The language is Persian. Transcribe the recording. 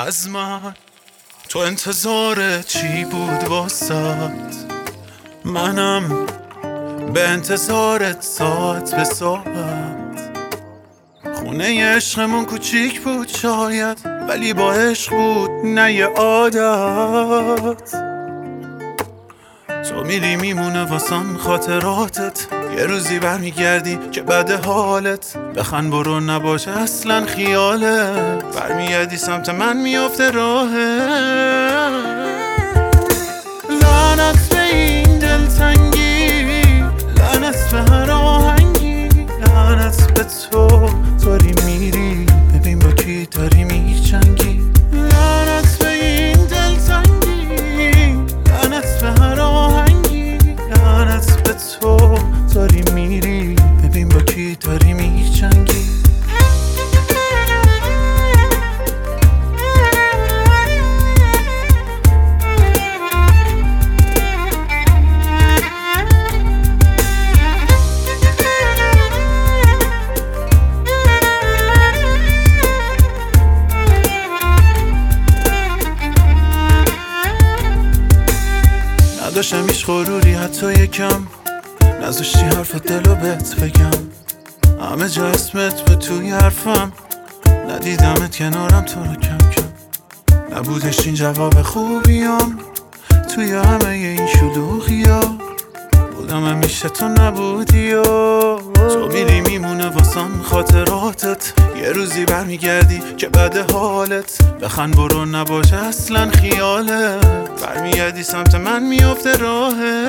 از من. تو انتظار چی بود واسات؟ منم به انتظارت ساعت به ساعت. خونه عشقمون کوچیک بود شاید، ولی با عشق بود نه یه عادت. تو میری میمونه واسم خاطراتت، یه روزی برمیگردی که بد حالت. بخند برو نباشه اصلا خیالت، برمیگردی سمت من میافته راهت. لعنت به این دلتنگی، لعنت به هر آهنگی، لعنت به تو داری میری ببین با کی داری میجنگی. لعنت به این دلتنگی، لعنت به هر آهنگی، لعنت به تو داری میری ببین با کی داری میجنگی. نداشتم هیچ غروری حتی یکم، نذاشتی حرف دلو بهت بگم. همه جا اسمت بود توی حرفم، ندیدمت کنارم تو رو کم کم. نبودش این جواب خوبیام توی همه این شلوغیا، بودم همیشه تو نبودی و تو میری میمونه واسم خاطراتت. یه روزی برمیگردی که بد حالت، بخند برو نباشه اصلا خیالت، برمیگردی سمت من میافته راهت.